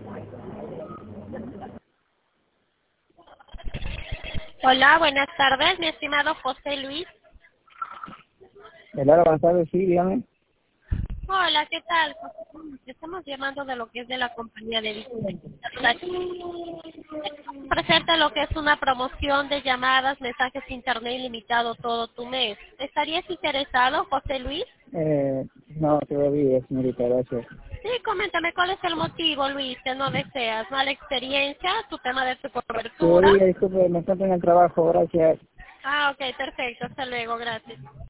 Hola, buenas tardes, mi estimado José Luis. Hola, buenas tardes, sí, dígame. Hola, ¿qué tal? Estamos llamando de lo que es de la compañía de bicicletas. Presenta lo que es una promoción de llamadas, mensajes internet ilimitado todo tu mes. ¿Estarías interesado, José Luis? No, todavía, señorita, gracias. Sí, coméntame cuál es el motivo, Luis, que no deseas. ¿Mala experiencia? ¿Tu tema de tu cobertura? Todavía, disculpe, me encuentro en el trabajo, gracias. Ah, ok, perfecto. Hasta luego, gracias.